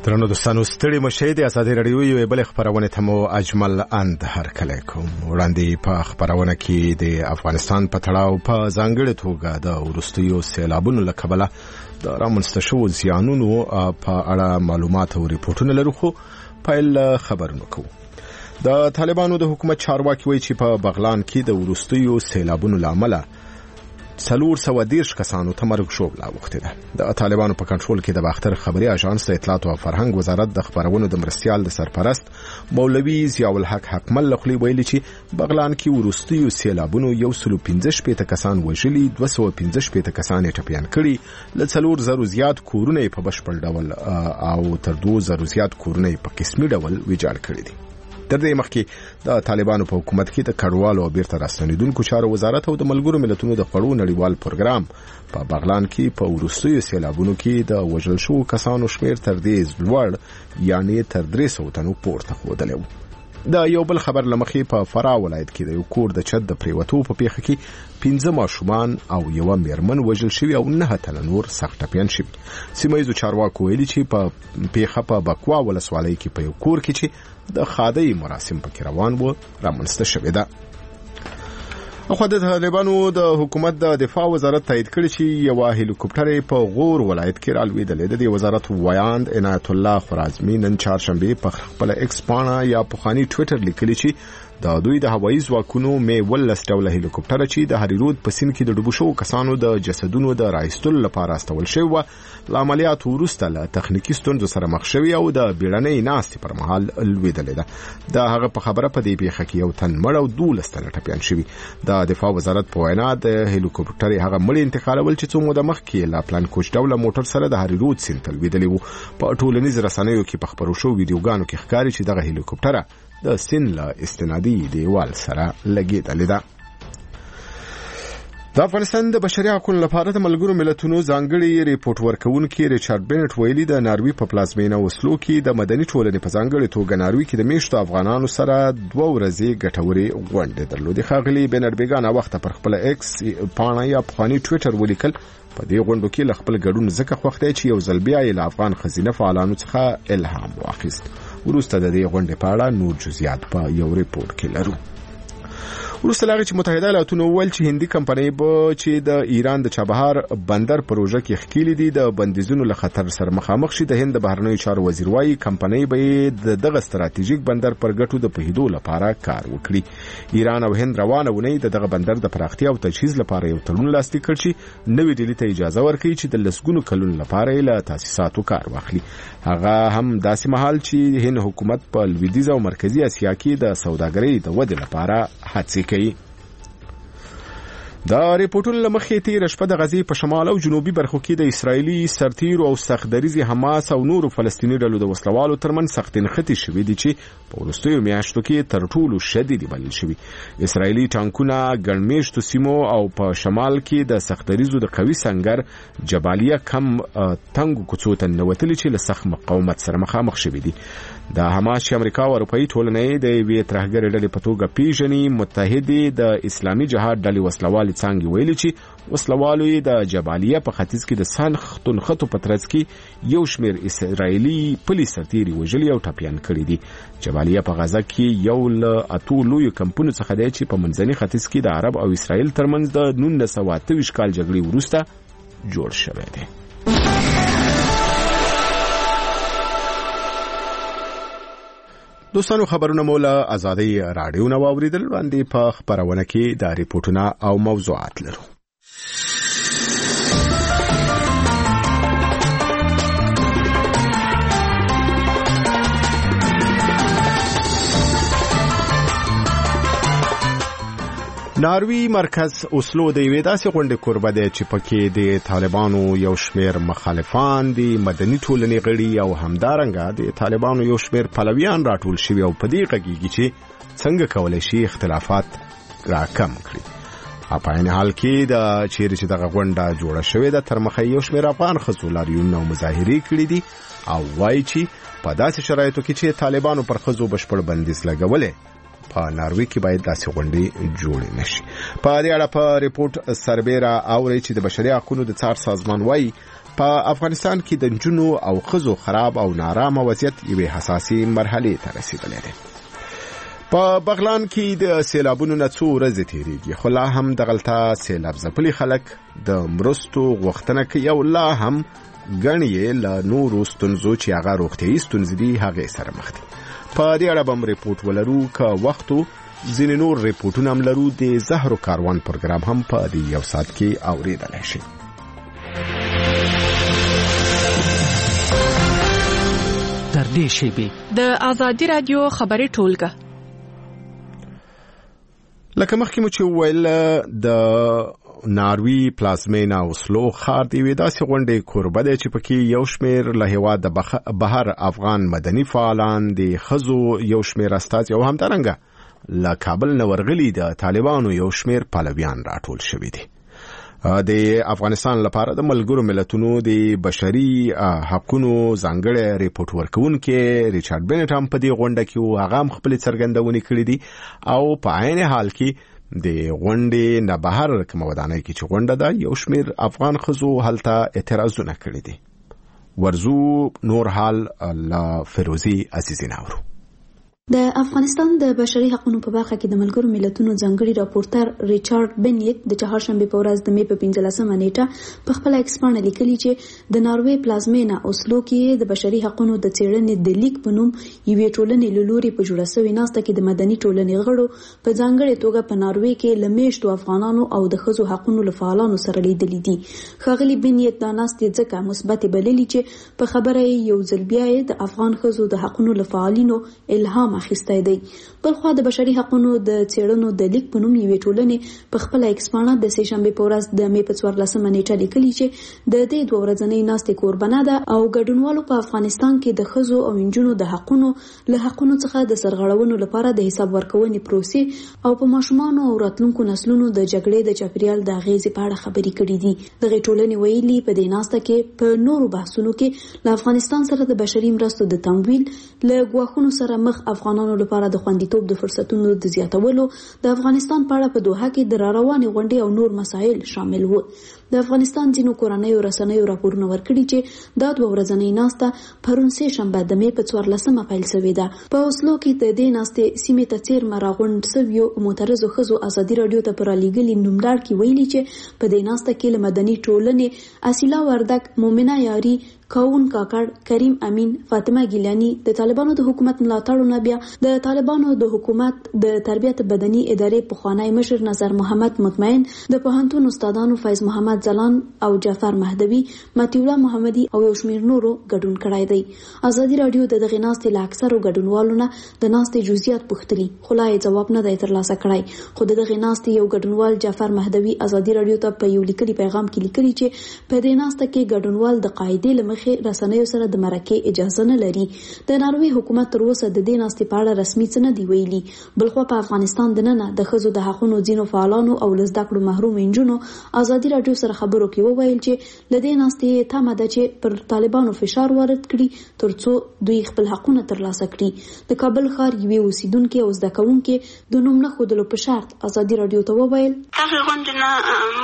درنو دوستانو ستړي مشه د ازادي رادیو یو بل خبرونه ته مو اجمل اند هر کله کوم وړاندې په خبرونه کې د افغانستان په تړاو په ځانګړي توګه د ورستیو سیلابونو له کبله د رامنځته شوو زیانونو په اړه معلومات او ریپورتونه لرو خو پیل خبرونه کوو د طالبانو د حکومت چارواکي وایي چې په بغلان کې د ورستیو سیلابونو لامل 410 کسانو ته مرګ شوبله وخته ده د طالبانو په کنټرول کې د باختر خبري اژانس د اطلاعات او فرهنګ وزارت د خبرونو د مرستيال د سرپرست مولوي ضیاء الحق حکمل لخوا ویلي چې بغلان کې ورستیو سیلابونو 115 کسان وژلي 215 کسان ټپيان کړي ل 400 زیات کورونه په بشپړ ډول او تر 200 زیات کورونه په قسمي ډول ویجاړ کړي دي تر دې مخکې د طالبانو په حکومت کې د کډوالو او بیرته راستنیدونکو چارو وزارت او د ملګرو ملتونو د خړو نړیوال پروګرام په بغلان کې په ورستیو سیلابونو کې د وژل شو کسانو شمیر تر دې لوړ یعنی تر 300 تنو پورته ودلو د یو بل خبر لمخې په فراه ولایت کې د یو کور د چت د پریوتو په پیښه کې 15 ماشومان او یو میرمن وژل شوی او 9 تن نور سخت ټپيان شوی سیمایي چارواکو ویلي چې په پیښه په بکوا ولسوالۍ کې په یو کور کې چې د خادي مراسم پکې روان وو رامنځته شوی ده خو د طالبانو د حکومت د دفاع وزارت تایید کړی چې یو هلیکوپټر په غور ولایت کې رالوېدل د وزارت ویاند عنایت الله خرازمی نن چهارشنبه په خپل ایکس پاڼه یا پخوانی ټوئیټر لیکلی چې د دوی د هوایي ځواکونو مې ولس ډول هلیکوپټر چې د هریرود په سیند کې د ډوبو شو کسانو د جسدونو د راایستلو لپاره استول شوی و د عملیاتو وروسته له تخنیکی ستونزو سره مخ شوی او د بیړنۍ ناستې پر مهال لوېدل ده د هغه په خبره په دې پیښه کې یو تن مړ او 12 تنه ټپيان شوی د دفاع وزارت په وینا د هلیکوپټر هغه مړ انتقالول چې څو موده مخکې لا پلان کوچ ډول موټر سره د هریرود سیند ته لوېدلی وو په ټولنیز رسنیو کې په خبرو شو ویډیوګانو کې ښکاري چې دغه هلیکوپټر د سین له استنادي دیوال سره لګیدل ده د افغانستان د بشري حقوقو لپاره د ملګرو ملتونو ځانګړي ریپورت ورکونکي ریچارډ بنټ ویلي د ناروی په پلازمینه وسلو کې د مدني ټولنې په ځانګړي توګه ناروی کې د میشتو افغانانو سره 2 ورځې ګټوري غونډې درلودې خاغلی بنر بیگانه وخت پر خپل ایکس پاڼه یا پخوانی ټوئیټر ولیکل په دې غونډو کې ل خپل ګډون زکه خوخته چې یو ځل بیا له افغان خزینه فعالانو څخه الهام واخیست ورسته د دې غونډې په اړه نور جزئیات په یو ریپورت کې لرو ورسته لغه چې متحده ایالاتونو ول چې هندي کمپنۍ به چې د ایران د چابهار بندر پروژه کې خکېلې دي د بندیزونو له خطر سره مخامخ شي د هند بهرنیو چارو وزیر وايي کمپنۍ به دغه ستراتیژیک بندر پر ګټو د پهیدو لپاره کار وکړي ایران او هند روانه ونی دغه بندر د پراختیا او تجهیز لپاره یو تړون لاسلیک کړ چې نوې ډیلی ته اجازه ورکړي چې د لسګونو کلونو لپاره له تاسیساتو کار واخلي هغه هم داسې مهال چې هند حکومت په لویدیځ او مرکزی اسیا کې د سوداګرۍ د ودې لپاره هڅې کوي د ریپورتونو لمخې تیر شپه د غزې په شمال او جنوبي برخو کې د اسرایلی سرتیرو او سختدریزي حماس او نورو فلسطیني ډلو د وسلوالو ترمنځ سخت نښتې شوې دي چې په وروستیو میاشتو کې تر ټولو شدید بلل شوي اسرایلی ټانکونه ګڼمېشتو سیمو او په شمال کې د سختدریزو د قوي سنگر جبالیه کم تنګو کوڅو ته ننوتلي چې له سخت مقاومت سره مخامخ شوي دي د حماس چې امریکا او اروپאי ټولنې د یوې ترهګرې ډلې په توګه پیژني متحده د اسلامي جهاد ډلې وسلوال څنګه ویلي چې وسلوالو د جبالیه په ختیځ کې د سنختون خطو په ترڅ کې یو شمیر اسرایلی پولیس سرتیري وژلي او ټپيان کړي دي جبالیه په غزه کې یو له اتو لوی کمپونو څخه دی چې په منځني ختیځ کې د عرب او اسرایل ترمنځ د 1928 کال جګړې وروسته جوړ شوی دی دوستانو خبرونه مولا ازادي رادیو نو اوریدل وړاندې په خبرونه کې د ریپورتونو او موضوعات لرو ناروی مرکز اوسلو د یوې داسې غونډې کوربه دی چې پکې د طالبانو یو شمیر مخالفان دي مدني ټولنې غړي او همدارنګه د طالبانو یو شمیر پلویان راټول شوي او په دې غږیږي چې څنګه کولای شي اختلافات راکم کړي په عین حال کې د چیرې چې دغه غونډه جوړه شوې ده تر مخه یو شمیر افغان ښځو لاریون او مظاهرې کړي دي او وایي چې په داسې شرایطو کې چې طالبانو پر ښځو بشپړ بندیز لګولې په ناروی کې باید داسې غونډې جوړې نشي په دې اړه په ریپورت سربېره اوري چې د بشري حقوقو د څار سازمان وايي په افغانستان کې د نجونو او ښځو خراب او نارامه وضعیت یوې حساسې مرحلې ته رسیدلی دی. په بغلان کې د سیلابونو نه څو ورځې تیریږي، خو لا هم دغلته سیلاب ځپلي خلک د مرستو غوښتنه کوي او لا هم ګڼې یې له نورو ستونزو چې هغه روغتیایي ستونزې دي هغې سره مخ دي. په دې اړه به هم ریپورټ ولرو، که وختو ځینې نور ریپورټونه هم لرو. د زهرو کاروان پروګرام هم په دې یو ساعت کې اورېدلی شي. تر دې شیبې د آزادي رادیو خبري ټولګه لکه مخکې مو چې وویل د ناروی پلازمینه اوسلو ښار د یوې داسې غونډې کوربه دی چې پکې یو شمېر له هېواد بهر افغان مدني فعالان، د ښځو یو شمېر استازي او همدارنګه له کابل نه ورغلي د طالبانو یو شمېر پلویان راټول شوي دي. د افغانستان لپاره د ملګرو ملتونو د بشري حقونو ځانګړی ریپورټ ورکوونکی ریچارډ بینټ هم په دې غونډه کې و. هغه هم خپلې څرګندونې کړې دي او په عین حال کې د غونډې نه بهر کومه ودانۍ کې چې غونډه ده یو شمېر افغان ښځو هلته اعتراضونه کړي دي. ورزو نور حال له فیروزي عزیزي ناورو. د افغانستان د بشري حقوقو په برخه کې د ملګرو ملتونو ځانګړي راپورټر ریچارډ بینیت د چهارشنبه په ورځ د می په 15مه نیټه په خپل ایکس باندې لیکلي چې د ناروی پلازمینه اوسلو کې د بشري حقوقو د څېړنې د لیک په نوم یوې ټولنې له لوري په جوړه شوې ناسته کې د مدني ټولنې غړو په ځانګړي توګه په ناروی کې له میشتو افغانانو او د ښځو حقوقو له فعالانو سره لیدلي دي. ښاغلي بینیت دا ناستې ځکه مثبت بللي چې په خبره یو ځل بیا د افغان ښځو د حقوقو له فعالینو الهام اخیستی دی. بلخوا د بشري حقوقو د څېړنو د لیک په نوم یوې ټولنې په خپل ایکس باندې د سهشنبه په ورځ د می په 14مه نیټه لیکلي چې د دې دوه ورځنۍ ناستې کوربنه ده او ګډونوالو په افغانستان کې د ښځو او نجونو د حقوقو له حقوقو څخه د سرغړونو لپاره د حساب ورکونې پروسې او په ماشومانو او راتلونکو نسلونو د جګړې د چاپیریال د اغیزې په اړه خبرې کړې دي. دغه ټولنې ویلي په دې ناسته کې په نورو بحثونو کې له افغانستان سره د بشري مرستو د تمویل له ګواښونو سره مخ افغانانو لپاره د خوندیتوب د فرصتونو د زیاتولو، د افغانستان په اړه په دوحه کې د راروانې غونډې او نور مسایل شامل وو. د افغانستان ځینو کورنیو رسنیو راپورونه ورکړي چې دا دوه ورځنۍ ناسته پرون سهشنبه د می په 14مه پیل شوې ده. په اوسلو کې د دې ناستې سیمې ته څیرمه راغونډ شویو معترضو ښځو ازادي راډیو ته په رالیږلي نوملړ کې ویلي چې په دې ناسته کې له مدني ټولنې اصیله وردک، مومنه یاري، کاون کاکړ، کریم امین، فاطمه ګیلانی، د طالبانو د حکومت ملاتړو نه بیا د طالبانو د حکومت د تربیت بدني ادارې پخوانی مشر نظر محمد مطمئن، د پوهنتون استادانو فیض محمد زلان او جعفر مهدوی، مطیع الله محمدي او یو شمېر نورو ګډون کړی دی. ازادي راډیو د دغه ناستې له اکثرو ګډونوالو نه د ناستې جزئیات پوښتلي، خو لا یې ځواب نه دی ترلاسه کړی. خو د دغه ناستې یو ګډونوال جعفر مهدوی ازادي راډیو ته په یو لیکلي پیغام کې لیکلي چې په دې ناسته کې ګډونوال د قاعدې له رسنیو سره د مرکې اجازه نه لري. د ناروی حکومت تر اوسه د دې ناستې په اړه رسمي څه نه دی ویلي. بلخوا په افغانستان دننه د ښځو د حقوقو ځینو فعالانو او له زده کړو محروم نجونو ازادي راډیو سره خبرو کې وویل چې له دې ناستې تمه ده چې پر طالبانو فشار وارد کړي ترڅو دوی خپل حقونه ترلاسه کړي. د کابل ښار یوې اوسیدونکې او زده کوونکې د نوم نه ښودلو په شرط ازادي راډیو ته وویل دغه غونډه نه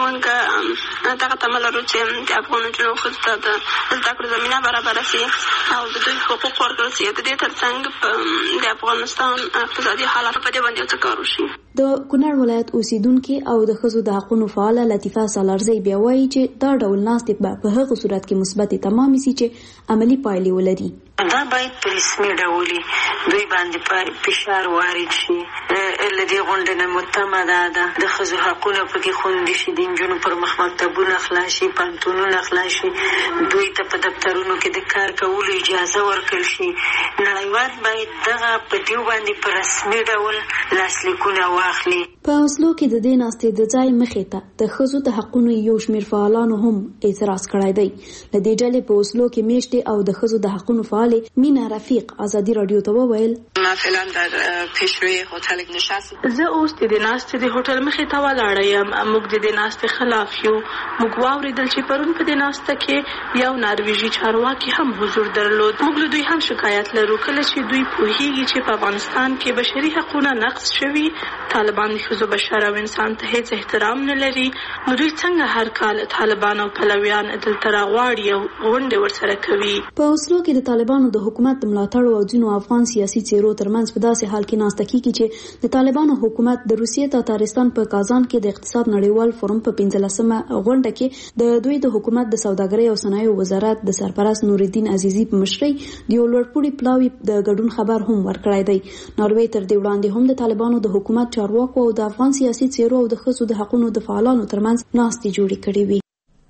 مونږ دغه تمه لرو چې د افغان نجونو ښځو ته د زده کړو زمینه برابر شي او د دوی حقوق ورکړل شي. د دې ترڅنګ د افغانستان اقتصادي حالات په دې باندې څه کار وشي. د کونړ ولایت اوسیدونکې او د ښځو د حقوقو فعاله لطیفه سالارزی بیا وایي چې دا ډول ناستې په هغه صورت کې مثبت تمام شي چې عملی پایلې ولري. دا باید په رسمي ډول دوی باندې فشار وارد شي. لدې غونډې نه متمه ده د ښځو حقونه پکې خوندي شي، د نجونو پر مخ مکتبونه خلاص شي، پوهنتونونه خلاص شي، دوی ته په دفترونو کې د کار کولو اجازه ورکړل شي. نړیوال باید دغه په دیو باندې په رسمي ډول لاسلیکونه واخلي. په اوسلو کې د دې ناستې د ځای مخې ته د ښځو د حقونو یو شمېر فعالانو هم اعتراض کړی دی. له دې ډلې په اوسلو کې میشتې او د ښځو د حقونو فعالې مینا رفیق ازادي راډیو ته وویل ما فعلا در پیشروی هتل نشستیم. زه اوس د ناستې د هوټل مخې ته ولاړه یم. موږ د ناستې خلاف یو. موږ واورېدل چې پرون په دې ناسته کې یو نارویژي چارواکي هم حضور درلود. موږ له دوی هم شکایت لرو کله چې دوی پوهیږي چې په افغانستان کې بشري حقوقونه نقض شوي، طالبان د ښځو بشر او انسان ته هیڅ احترام نه لري، نو دوی څنګه هر کال طالبان او پلویان دلته راغواړي او غونډې ورسره کوي. په اوسلو کې د طالبانو د حکومت د ملاتړ او ځینو افغان سیاسي څیرو ترمنځ په داسې حال کې ناسته کیږي چې د طالبانو حکومت د روسیې تاتارستان په کازان کې د اقتصاد نړیوال فورم په 15مه غونډه کې د دوی د حکومت د سوداګرۍ او صنایعو وزارت د سرپرست نورالدین عزیزي په مشرۍ د یو لوړپوړي پلاوي د ګډون خبر هم ورکړی دی. ناروې تر دې وړاندې هم د طالبانو د حکومت چارواکو او د افغان سیاسي څیرو او د ښځو د حقوقو د فعالانو ترمنځ ناستې جوړې کړې وي.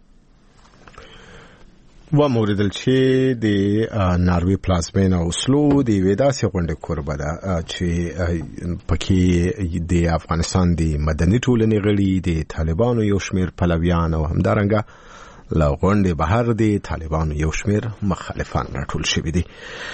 و موریدل چې د ناروې پلازمینه اوسلو د وېداسې غونډې کوربه ده چې پکې د افغانستان د مدني ټولنې غړي د طالبانو یو شمېر پلویان او همدارنګه له غونډې بهر د طالبانو یو شمېر مخالفان راټول شوي دي.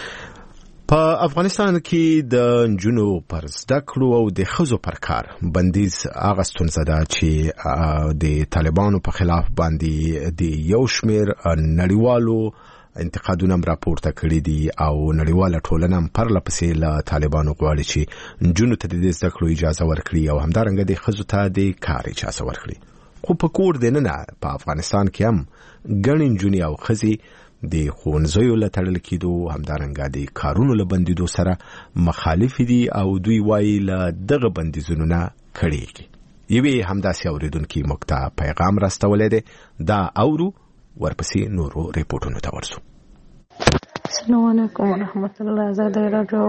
په افغانستان کې د نجونو پر زده کړو او د ښځو پر کار بندیز هغه ستونزه ده چې د طالبانو په خلاف باندې د یو شمېر نړیوالو انتقادونه راپورته کړي دي او نړیواله ټولنه پرله پسې له طالبانو غواړي چې نجونو ته د زده کړو اجازه ورکړي او همدارنګه د ښځو ته د کار اجازه ورکړي. خو په کور دننه په افغانستان کې هم ګڼې نجونې او ښځې د ښوونځیو له تړل کېدو همدارنګه د کارونو له بندېدو سره مخالف دي او دوی وایي له دغه بندیزونو نه کړېږي. یوې همداسې اورېدونکي موږ ته پیغام راستولی دی. دا اورو، ورپسې نورو ریپورټونو ته ورځو. السلام علیکم ورحمت الله. ازادي راډیو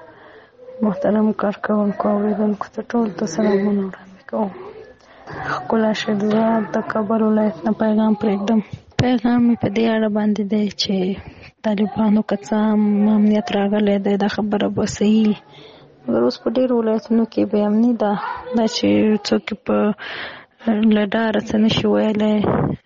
محترم کارکوونکو اورېدونکو ته ټول ته سلامونه وړاندې کوم. ښکلا شیدوه د کابل ولایت نه پیغام پرېږدم. پیغام مې په دې اړه باندې دی چې طالبانو که څه هم امنیت راغلی دی، دا خبره به صحیح، مګر اوس په ډېرو ولایتونو کې بې امني ده. دا چې څوک په له ډاره څه نشي ویلی،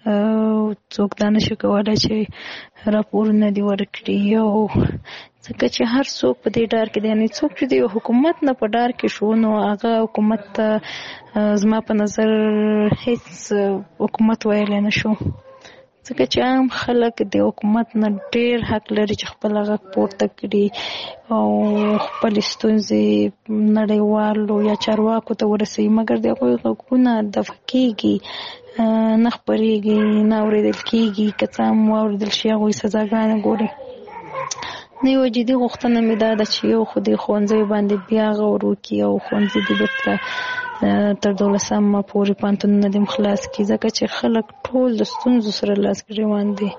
څوک دا نشي کولی چې راپورونه دې ورکړي، او ځکه چې هر څوک په دې ډار کې دی. یعنې څوک چې د یو حکومت نه په ډار کې شو، نو هغه حکومت ته زما په نظر هیڅ حکومت ویلی نه شو، ځکه چې عام خلک د حکومت نه ډېر حق لري چې خپل غږ پورته کړي او خپلې ستونزې نړیوالو یا چارواکو ته ورسوي، مګر د هغوی غږونه دفع کېږي، نه خپرېږي، نه اورېدل کېږي. که څه هم واورېدل شي، هغوی سزاګانې ګوري. نه یوه جدي غوښتنه مې دا ده چې یو خو د ښوونځیو باندې بیا غور وکړي او ښوونځي دې بېرته تر 12مه پورې پوهنتونونه دې خلاص کړي، ځکه چې خلک ټول د ستونزو سره لاس ګرېوان دي.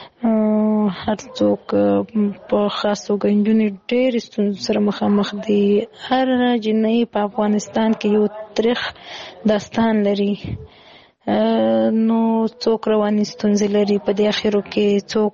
هر څوک په خاص توګه نجونې ډېرې ستونزو سره مخامخ دي. هر جنۍ په افغانستان کې یو تریخ داستان لري. نو څوک رواني ستونزې لري، په دې اخرو کې څوک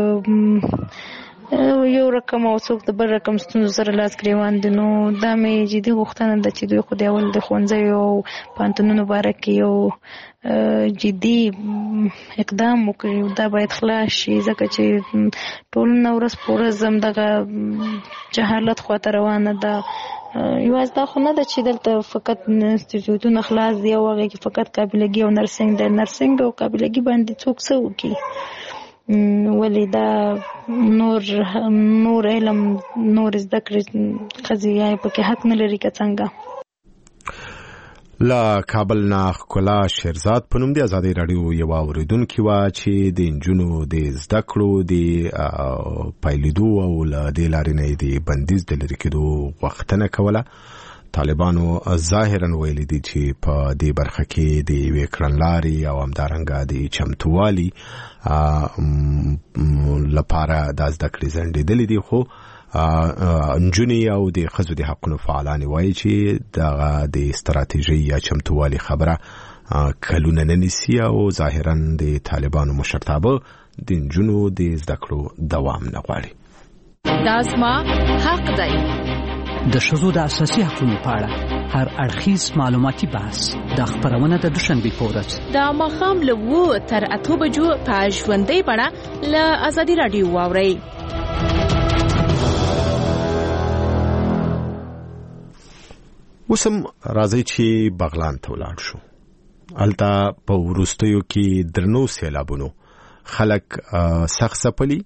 یو رقم او څوک د بل رقم ستونزو سره لاس ګرېوان دي. نو دا مې جدي غوښتنه ده چې دوی خو د اول د ښوونځیو او پوهنتونونو باره کې یو جدي اقدام وکړي. دا باید خلاص شي، ځکه چې ټولنه ورځ په ورځ همدغه جهالت خواته روانه ده. یوازې دا خو نه ده چې دلته فقط انسټیټیوټونه خلاص دي او هغې کې فقط قابلګي او نرسنګ ده. نرسنګ او قابلګي باندې څوک څه وکړي؟ ولې دا نور علم، نور زده کړې ښځې پکې حق نه لري که څنګه؟ له کابل نه ښکلا شیرزاد په نوم د ازادي راډیو یوه اورېدونکې وه چې د نجونو د زده کړو د پیلېدو او له دې لارې نه یې د بندیز د لرې کېدو غوښتنه کوله. طالبانو ظاهرا ویلي دي چې په دې برخه کې د یوې کړنلارې او همدارنګه د چمتووالي لپاره دا زده کړې ځنډېدلې دي. خو نجونې او د ښځو د حقونو فعالان وایي چې دغه د ستراتیژۍ یا چمتووالي خبره کلونه نه نیسي او ظاهرا د طالبانو مشرتابه د نجونو د زده کړو دوام نه غواړي. دا زما حق دی. د ښځو د اساسي حقوقو په اړه هر اړخیز معلوماتي بحث د خبرونه د دوشنبې په ورځ د ماښام له 7 تر 8 بجو په ژوندۍ بڼه له ازادي راډیو واورئ. وسم راځي چې بغلان ته ولاړ شو. الته په وروستیو کې درنو سیلابونو خلک سخت ځپلي،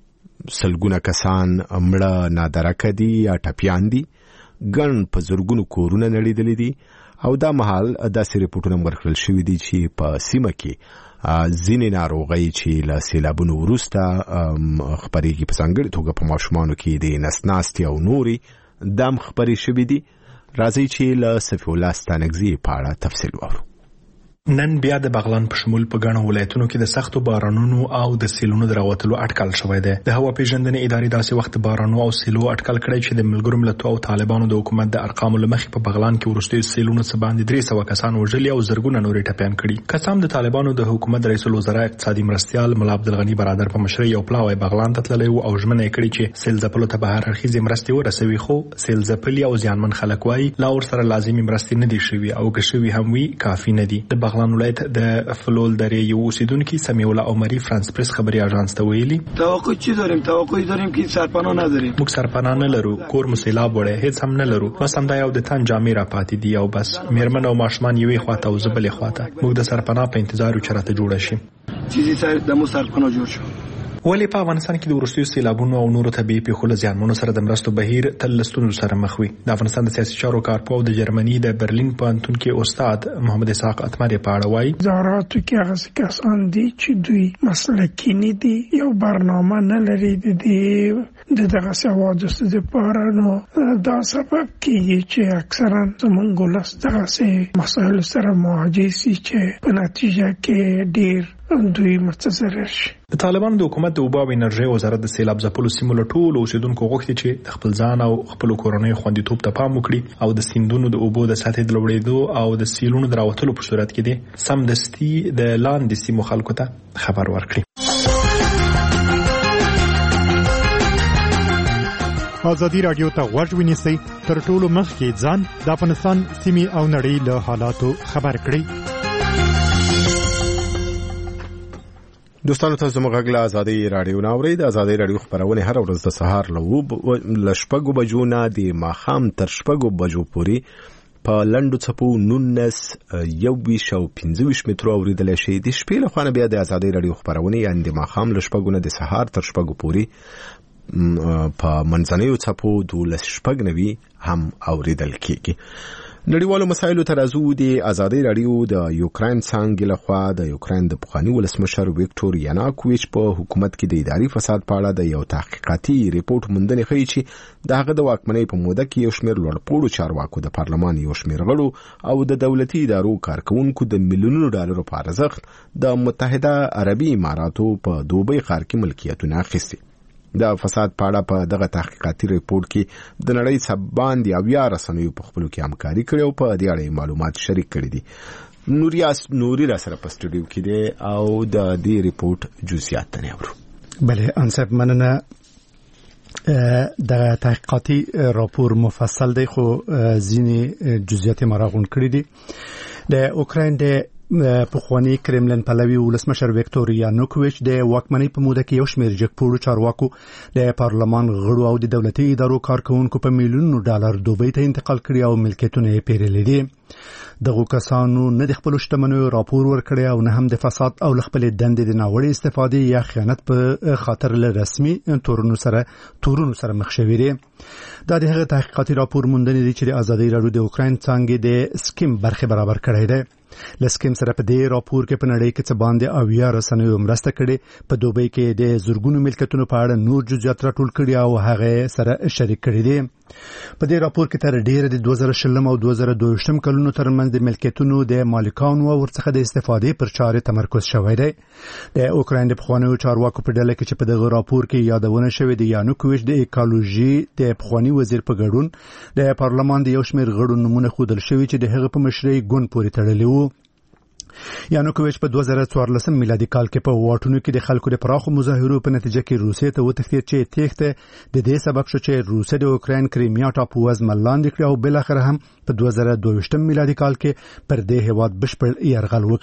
سلګونه کسان مړه نادرکه دي یا ټپیان دي، ګڼ په زرګونو کورونه نړېدلي دي او دا مهال داسې ریپورټونه ورکړل شوي دي چې په سیمه کې ځینې ناروغۍ چې له سیلابونو وروسته خپرېږي، په ځانګړې توګه په ماشومانو کې د نس ناستې او نورې دم خپرې شوي دي. راځئ چې له صفي الله ستانکزي په اړه تفصیل واورو. نن بیا د بغلان په شمول په ګڼو ولایتونو کې د سختو بارانونو او د سیلونو د راوتلو اټکل شوی دی. د هوا پیژندنې ادارې داسې وخت بارانو او سیلو اټکل کړی چې د ملګرو ملتونو او طالبانو د حکومت د ارقامو لمخې په بغلان کې وروستي سیلونو څخه باندې 300 کسان وژلي او زرګونه نورې ټپیان کړي. قسم د طالبانو د حکومت رئیس الوزرا اقتصادي مرستيال ملا عبدالغني برادر په مشرۍ یو پلاوی بغلان ته تللی او ژمنه یې کړې چې سیل ځپلو ته به هر اړخیزې مرستې ورسوي، خو سیل ځپلي او ځانمن خلک وایي لا ورسره لازمي مرستې نه دي شوي او که شوي هم وي کافي نه دي. د بغلان ولایت د فلول درې یو اوسیدونکو سمیع الله عمری فرانس پریس خبري اژانس ته ویلي توقع چی داریم؟ توقع داریم که سرپناه نداریم. موږ سرپناه نه لرو، کور مسیلاب وړي هیڅ هم نه لرو، بس هم دا یو د تن جامې را پاتې دي او بس میرمن او ماشومان یوې خواته او زبلې خواته. موږ د سرپناه په انتظار یو چرته جوړ شي. چیزی سره د مو سرپناه جوړ شو. ولی په افغانستان کې د وروستیو سیلابونو او نورو طبيعي پیښو له زیانمنو سره د مرستو بهیر تل له ستونزو سره مخ وي. د افغانستان د سیاسي چارو کارپوه او د جرمني د برلین پوهنتون کې استاد محمد اسحاق اتمر په اړه وایي زاراتو کې هغه کسان دي چې دوی مسلکي نه دي، یو برنامه نه لري د دغه حوادثو لپاره، نو دا سبب کېږي چې اکثرا زمونږ ولس دغه مسایل سره مواجه شي چې په نتیجه کې ډیر دوی متضرر شي. د طالبانو د حکومت د اوبو او انرژي وزارت د سیلاب ځپلو سیمو له ټولو اوسیدونکو غوښتي چې د خپل ځان او خپل کورنۍ خوندیتوب ته پام وکړي او د سیندونو د اوبو د سطحې د لوړېدو او د سیلونو د راوتلو په صورت کې د سمدستي د لاندې سیمو خلکو ته خبر ورکړي. ازادي رادیو ته غوږ ونیسئ، تر ټولو مخکې ځان د افغانستان سیمې او نړۍ له حالاتو خبر کړئ. دوستانو تاسو زموږ غږ له ازادي رادیو نه اورئ. د ازادي رادیو خبرونه هر ورځ د سهار له شپږو بجو نه د ماښام تر شپږو بجو پورې په لنډو څپو 19 21 او 25 مترو اوریدل شي. د شپې له خوا بیا د ازادي رادیو خبرونه یعنی د ماښام له شپږو نه د سهار تر شپږو پورې په منځنیو څپو 12 هم اوریدل کیږي. نړیوالو مسایلو ته راځو. د ازادي رادیو د یوکرين څنګه لخوا د یوکرين د پخوانی ولسمشر ویکټور یناکوویچ په حکومت کې د اداري فساد په اړه د یو تحقیقاتي ریپورت موندنې ښیي چې دغه د واکمنۍ په موده کې یو شمېر لوړپوړو چارواکو د پارلمان یو شمېر غړو او د دولتي ادارو کارکونکو د میلیونونو ډالرو په ارزښت د متحده عربي اماراتو په دوبۍ ښار کې ملکیتونه اخیستي. د فساد په اړه په دغه تحقیقاتي ریپورت کې د نړۍ سبان دی او یا رسنیو په خپلو کې همکاري کړې او په دې اړه معلومات شریک کړي دي. نوري را سره په سټوډیو کې دی او د دې ریپورت جزئیات ته نورو. بله انصاف مننه. د تحقیقاتي راپور مفصل دی خو ځینې جزئیات مراغون کړي دي. د اوکراین د پخوانی کرملن پلوی ولسمشر ویکټور یانوکوویچ د واکمنۍ په موده کې یو شمېر جګپوړو چارواکو د پارلمان غړو او د دولتي ادارو کارکونکو په میلیونونو ډالر دوبۍ ته انتقال کړي او ملکیتونه یې پیرلي دي. دغه کسانو نه د خپل شتمنیو راپور ورکړي او نه هم د فساد او خپل دندې د ناوړه استفادې یا خیانت په خاطر له رسمي تورونو سره مخ شوي دي. دا د هغه تحقیقاتي راپور موندنې دي چې د ازادي رادیو د اوکراین څنګه د سکیم برخه برابر کړی دی. لسکیم سره په دې راپور کې په نړۍ کې څه باندې او یا رسنیو مرسته کړي، په دوبۍ کې د زورګونو ملکیتونو په اړه نور جزئیات راټول کړي او هغه سره شریک کړي دي. په دې راپور کې تر ډیره د 2020 او 2022 کلونو ترمنځ د ملکیتونو د مالکانو او ورڅخه د استفادې پر چارې تمرکز شوی دی. د اوکراین د پخوانیو چارواکو په ډله کې چې په دغه راپور کې یادونه شوې د یانوکوویچ د ایکولوژي د پخوانی وزیر په ګډون د پارلمان د یو شمېر غړو نمونه ښودل شوي چې د هغه په مشرۍ ګوند پورې تړلي وو. یانوکوویچ په 2014 میلادي کال کې په واټونو کې د خلکو د پراخو مظاهرو په نتیجه کې روسیې ته وتښتېد چې تېښته د دې سبب شو چې روسیې د اوکراین کریمیا ټاپو وزمه لاندې کړه او بل اخر هم په 2022 میلادي کال کې پر دې هیواد بشپړ یرغل وکړي.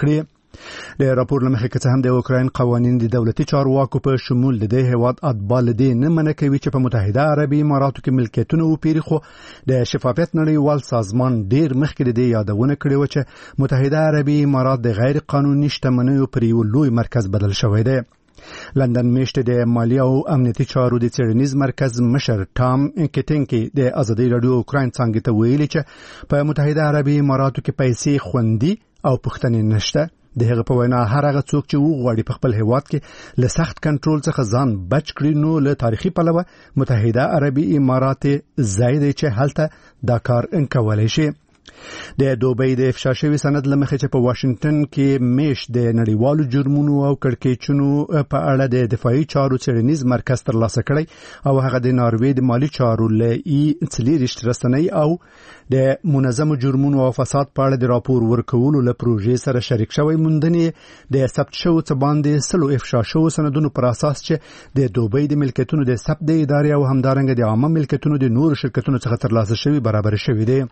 د راپور لمخې که څه هم د اوکراین قوانین د دولتي چارواکو په شمول د دې هیواد اتباع دې نه منع کوي چې په متحده عربي اماراتو کې ملکیتونه وپیري، خو د شفافیت نړیوال سازمان ډیر مخکې د دې یادونه کړې و چې متحده عربي امارات د غیر قانوني شتمنیو پر یو لوی مرکز بدل شوی دی. لندن میشته د مالی او امنیتي چارو د څېړنیز مرکز مشر ټام کټینګي د ازادي رادیو اوکراین څنګه ته ویلي چې په متحده عربي اماراتو کې پیسې خوندي او پښتنې نشته. د هغه په وینا هر هغه څوک چې وغواړي په خپل هیواد کې له سخت کنټرول څخه ځان بچ کړي نو له تاریخي پلوه متحده عربي امارات ځای دی چې هلته دا کار کولای شي. د دوبۍ د افشا شوي سند لمخې چې په واشنگټن کې میش د نړیوالو جرمونو او کړکېچونو په اړه د دفاعي چارو څېړنیز مرکز ترلاسه کړی او هغه د ناروې د مالی چارو له څلېرویشت رسنۍ او د منظمو جرمونو او فساد په اړه د راپور ورکولو له پروژې سره شریک شوی. موندنې د ثبت شوو څه باندې سلو افشا شوو سندونو پر اساس چې د دوبۍ د ملکیتونو د ثبت د ادارې او همدارنګه د عامه ملکیتونو د نورو شرکتونو څخه ترلاسه شوی برابر شوی دی.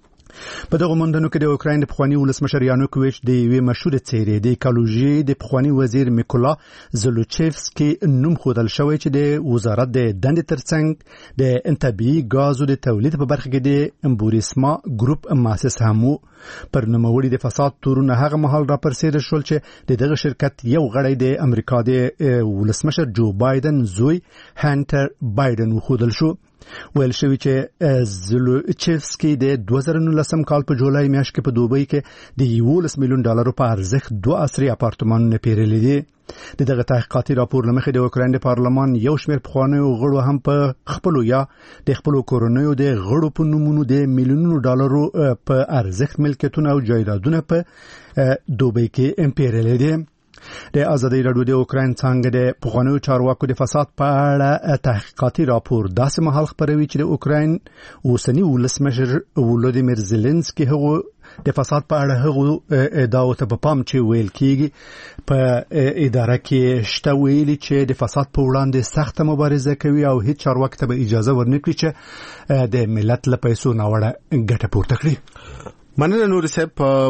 په دغه موندنو کې د اوکراین د پخوانی ولسمشر یانوکویچ د یوې مشهور څیرې د ایکولوژي د پخوانی وزیر میکولا زلوچیفسکي نوم ښودل شوی چې د وزارت د دندې ترڅنګ د طبیعي غازو د تولید په برخه کې د امبوریسما ګروپ مؤسس هم و. پر نوموړي د فساد تورونه هغه مهال راپرسېدل شول چې دغه شرکت یو غړی د امریکا د ولسمشر جو بایدن زوی هانټر بایدن وښودل شو. ویل شوی چې زلوچیفسکي د 2019 کال په جولای میاشت کې په دوبۍ کې د $11 میلیون په ارزښت 2 عصري اپارتمانونه پیرلي دي. دغه تحقیقاتي راپور لمخې د اوکراین د پارلمان یو شمېر پخوانیو غړو هم په خپلو یا د خپلو کورنیو د غړو په نومونو د $میلیونونو په ارزښت ملکیتونه او جایدادونه په دوبۍ کې پیرلي دي. د ازادي رادیو د اوکراین څنګه د پخوانیو چارواکو د فساد په اړه تحقیقاتي راپور داسې مهال خپروي چې د اوکراین اوسنی ولسمشر ولودیمیر زيلنسکي هغه د فساد په اړه هغه ادعاو ته په پام چې ویل کیږي په اداره کې شته ویلي چې د فساد په وړاندې سخت مبارزه کوي او هیڅ چارواکي ته به اجازه ورنکړي چې د ملت له پیسو ناوړه ګټه پورته کړي. مننه نور صاحب.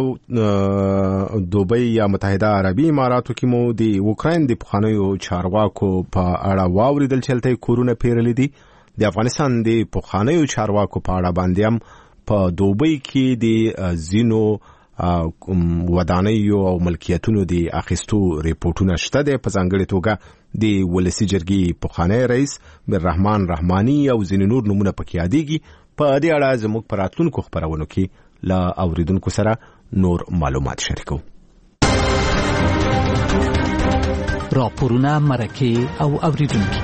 په دوبۍ یا متحده عربي اماراتو کې مو د اوکراین د پخوانیو چارواکو په اړه واوریدل چې هلته کورونه پیرلي دي. د افغانستان د پخوانیو چارواکو په اړه باندې هم په دوبۍ کې د ځینو ودانیو او ملکیتونو د اخیستو ریپورتونه شته دي. په ځانګړې توګه د ولسی جرګې پخوانی رئیس بررحمان رحماني او ځینې نور نومونه پکې یادېږي. په دې اړه زموږ په راتلونکو خپرونو کې لا اوریدونکو سره نور معلومات شریکو. راپورونه مرکه او اوریدونکو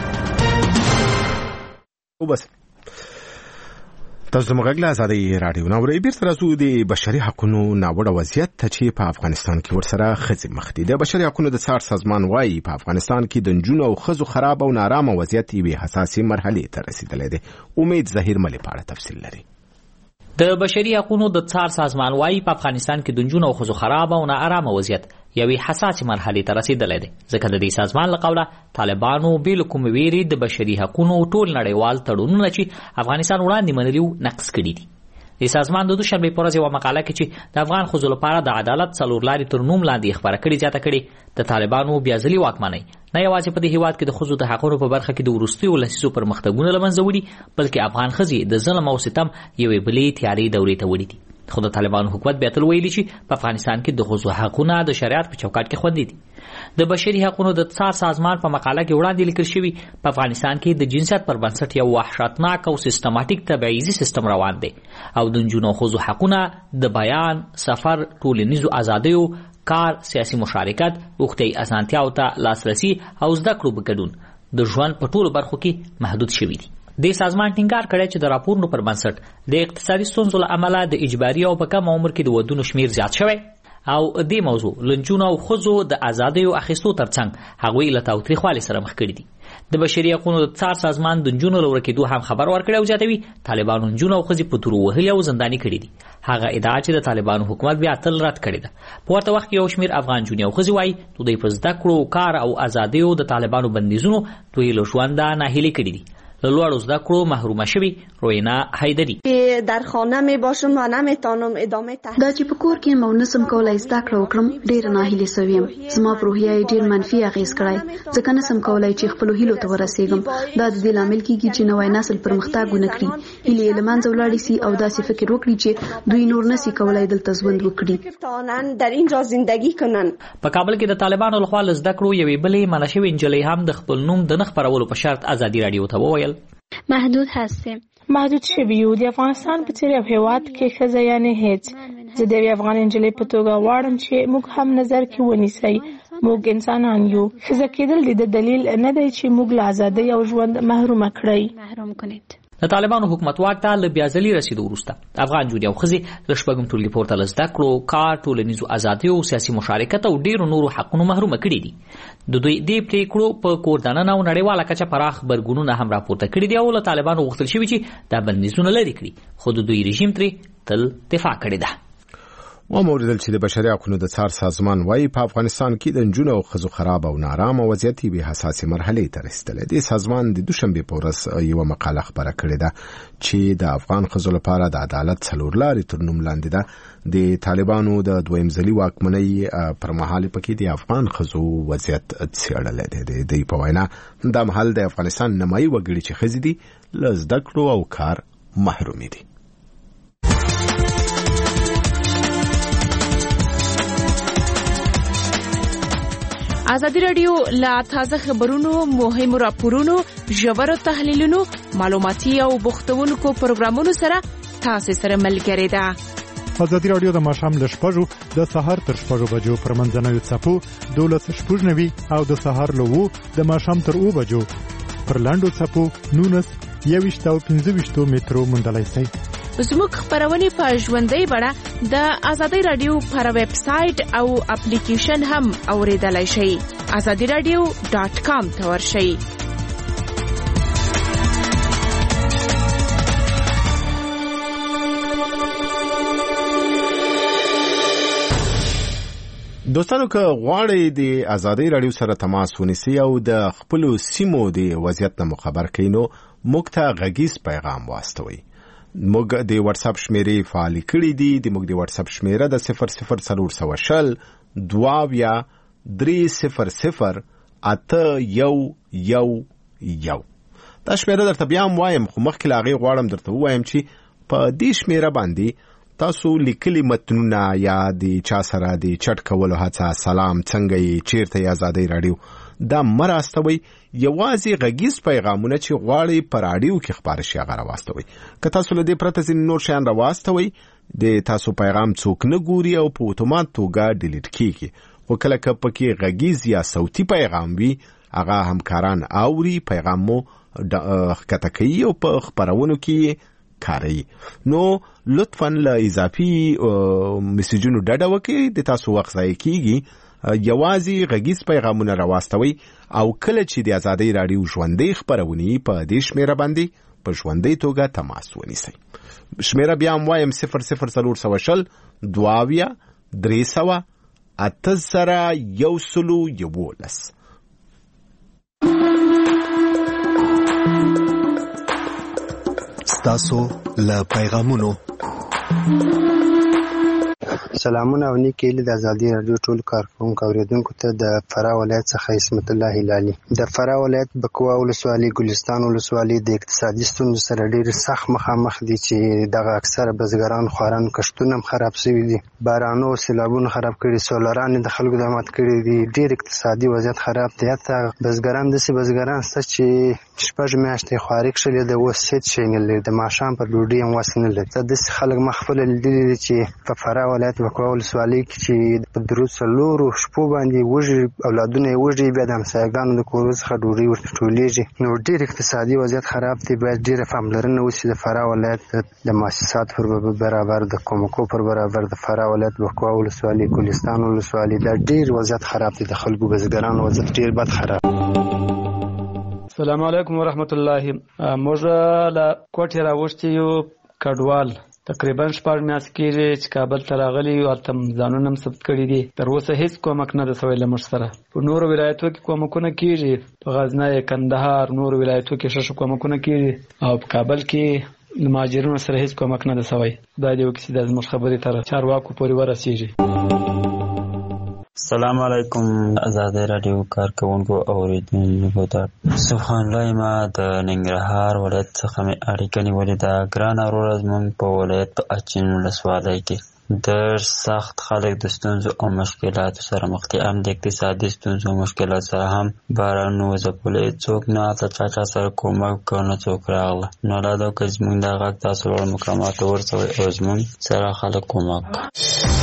وبس تاسو موږ له ازادي رادیو نو بیرته راځو د بشري حقوقو ناوړه وضعیت ته چې په افغانستان کې ورسره خځې مخ دي. د بشري حقوقو د څار سازمان وايي په افغانستان کې د نجونو او ښځو خراب او نارامه وضعیت یوې حساسې مرحلې ته رسیدلی دی. امید ظهیر ملي په اړه تفصیل لري. د بشري حقوقو د څار سازمان وايي په افغانستان کې د نجونو او ښځو خراب او ناارامه وضعیت یوې حساسې مرحلې ته رسیدلی دی، ځکه د دې سازمان له قوله طالبانو بې له کومې ویرې د بشري حقوقو ټول نړیوال تړونونه چې افغانستان وړاندې منلي وو نقض کړي دي. د سازمان د دوشنبې په ورځ یوه مقاله کې چې د افغان ښځو لپاره د عدالت څلور لارې تر نوم لاندې خپره کړې زیاته کړې د طالبانو بیا ځلي واکمنۍ نه یوازې په دې هیواد کې د ښځو د حقونو په برخه کې د وروستیو لسیزو پرمختګونه له منځه وړي، بلکې افغان ښځې د ظلم او ستم یوې بلې تیارې دورې ته وړي دي. خو د طالبانو حکومت بیا تل ویلي چې په افغانستان کې د ښځو حقونه د شریعت په چوکاټ کې خوندي دي. د بشري حقوقو د څار سازمان په مقاله کې وړاندې لیکل شوی په افغانستان کې د جنسیت پر بنسټ یو وحشتناک او سیستماتیک تبعیضي سیستم روان دی او د نجونو او ښځو حقونه د بیان، سفر، ټولنیزو ازادیو، کار، سیاسي مشارکت، وختي اسانتیاو ته لاسرسي او زده کړو په ګډون د ژوند په ټولو برخو کې محدود شوي دي. د سازمان ټینګار کړی چې د راپورونو پر بنسټ د اقتصادي ستونزو له امله د اجباري او په کم عمر کې د ودونو شمیر زیات شوی او دې موضوع لنجونو او ښځو د ازادیو اخیستو ترڅنګ هغوی له تاوتریخوالي سره مخ کړي دي. د بشري حقوقو د څار سازمان د نجونو له ورکېدو هم خبر ورکړی او زیاتوي طالبانو نجونو او ښځې په تورو وهلي او زنداني کړي دي. هغه ادعا چې د طالبانو حکومت بیا تل رد کړې ده. په ورته وخت کې یو شمېر افغان نجونې او ښځې وایي دوی په زده کړو، کار او ازادیو د طالبانو بندیزونو دوی له ژونده ناهیلي کړي دي. له لوړو زده کړو محرومه شوي روینا حیدري. در خانه می باشم و نمیتونم ادامه تحصیل. دا چې په کور کې مو نسم کولای زده کړه وکړم ډیر ناهیلې سویم. زما په روحیه ډیر منفي اغیز کړای ځکه نسم کولای چې خپل هیلو ته ورسېږم. دا د دې لامل کیږي چې نوې نسل پرمختګ ونکړي، هیلې له منځه ولاړې سي او داسې فکر وکړي چې دوی نور نسي کولای دلته ژوند وکړي. در اینجا زندگی کنن. په کابل کې د طالبانو لخوا زده کړو یوې بلې منع شوې نجلۍ هم د خپل نوم د نه خپرولو په شرط ازادي راډیو ته وویل محدود هستیم. محدود شوی یو د افغانستان په څیر یو هیواد کې ښځه یعنې هیڅ. زه د یوې افغان نجلۍ په توګه غواړم چې موږ هم نظر کې ونیسئ. موږ انسانان یو. ښځه کېدل د دلیل نه دی چې موږ له ازادۍ او ژوند محروم کړئ. د طالبانو حکومت واک ته له بیازلي رسیدو وروسته افغان جوړې او ښځې له شپږم ټولګي پورته له زده کړو، کار، ټولنیزو ازادیو او سیاسي مشارکت او ډیرو نورو حقونو محرومه کړي دي. د دوی دې پریکړو په کور دننه او نړیواله کچه پراخ غبرګونونه هم راپورته کړي دي او له طالبانو غوښتل شوي چې دا بندیزونه لرې کړي، خو د دوی رژیم ترې تل دفاع کړې ده. وموردل چې د بشري حقوقو د څار سازمان وايي په افغانستان کې د نجونو او ښځو خراب او نارامه وضعیت به حساسه مرحله ته رسیدلې. د سازمان د دوشنبه په ورځ یو مقاله خبره کړې ده چې د افغان ښځو لپاره د عدالت څلور لارې تر نوم لاندې ده. د طالبانو د دویم ځلي واکمنۍ پر مهال پکې د افغان ښځو وضعیت څېړل دی. د په وینا د محل د افغانستان نمایي وګړي چې ښځې دي له زده کړو او کار محروم دي. ازادي راډیو لا تازه خبرونو، مهمو راپورونو، ژورو تحلیلونو، معلوماتي او بوختونکو پروګرامونو سره تاسو سره ملګری ده. ازادي راډیو د ماښام له 6 د سهار تر 6 بجو پر منځنوي څپو 12:90 او د سهار له 2 د ماښام تر 2 بجو پر لاندو څپو 19:25 مترو موندلای شئ. زموږ خبرونه په ژوندۍ بڼه د ازادي راډیو پر ویب سټ او اپلیکیشن هم اوریدلای شئ. azadiradio.com ته ورشئ. دوستانو که غواړئ د ازادي راډیو سره تماس ونیسئ او د خپل سیمو د وضعیت نه خبر کړئ نو موږ ته غږیز پیغام واستوئ. موږ د واتس اپ شمیرې فعال کړې دي. د موږ د واتس اپ شمیره د 0040 22 300 811. دا شمیره درته بیا هم وایم، خو مخکې له هغې غواړم درته ووایم چې په دې شمیره باندې تاسو لیکلي متنونه یا د چا سره د چټ کولو هڅه، سلام، څنګه یې، چیرته یې ازادي راډیو، دا مراستوي. یوازې غږیز پیغامونه چې غواړي پر راډیو کې خبر شي هغه راواستوي. که تاسو له دې پرته ځینې نور شیان راواستوي د تاسو پیغام څوک نه ګوري او په اتومات توګه ډیلیټ کیږي. خو کله که پکې غږیز یا صوتي پیغام وي هغه همکاران اوري، پیغام مو ښکته کوي او په خبرونو کې کاری. نو لطفاً له اضافي میسجونو ډډه وکړئ، د تاسو وخت ضایع کیږي. یوازې غږیز پیغامونه راواستوي او کله چې د ازادي راډیو ژوندۍ خبرونه په دې شمیره باندې په ژوندۍ توګه تماس ونیسئ. شمیره بیا هم وایم 0040 22 300 811. ستاسو له پیغامونو سلامونه او نیکې د ازادي راډیو ټول کارکونکو اوریدونکو ته د فراه ولایت څخه اسمت الله هلالي. د فراه ولایت بکوا ولسوالۍ، ګلستان ولسوالۍ د اقتصادي ستونزو سره ډېر سخت مخامخ دي چې دغه اکثره بزګران خواران کښتونه هم خراب شوي دي، بارانو سیلابونو خراب کړي، سولران د خلکو د مات کړي دي، ډېر اقتصادي وضعیت خراب دی. حتی بزګران داسې بزګران شته چې 6 میاشتې خواري کښلې ده، اوس هېڅ شی نه لري، د ماښام په ډوډۍ هم وس نه لري. داسې خلک ما خپله لیدلي دي چې په فراه ولایت بکوا ولسوالۍ کې چې په 3 شپو باندې وږي اولادونه یې وږي، بیا د همسایګانو د کورو څخه ډوډۍ ورته ټولېږي. نو ډېر اقتصادي وضعیت خراب دی. باید ډېره پاملرنه وشي د فراه ولایت د مؤسساتو پر برابر، د کومکو پر برابر. د فراه ولایت بکوا ولسوالۍ، ګلستان ولسوالۍ دا ډېر وضعیت خراب دی، د خلکو بزګرانو وضعیت ډېر بد خراب. السلام علیکم ورحمت الله. موږ له کوټې راوښتي یو کډوال تقریبا 4 میاشتې کېږي چې کابل ته راغلي یو، هلته ځانونه هم ثبت کړي دي. تر اوسه هیڅ کومک نه ده سوی له موږ سره. په نورو ولایتو کې کومکونه کېږي، په غزنی، کندهار، نورو ولایتو کې ښه کومکونه کېږي، او په کابل کې د مهاجرینو سره هیڅ کومک نه ده سوی. خدای دې وکړي چې دا زموږ خبرې تر چارواکو پورې ورسېږي. السلام علیکم آزادی رادیو کارکونکو اوریدونکو ته. سبحان الله ما د ننګرهار ولایت څخه مې اړیکه نیولې ده. ګرانه وروره زموږ په ولایت په اچین ولسوالۍ کې ډېر سخت خلک د ستونزو او مشکلاتو سره مخ دي. هم د اقتصادي ستونزو او مشکلاتو سره، هم بارانونو ځپلي. څوک نه هلته چا سره کومک کوي، نه څوک راغله. نو الله دې وکړي زموږ دا غږ تاسو لوړو مقاماتو ورسوي او زموږ سره خلک کومک کوي.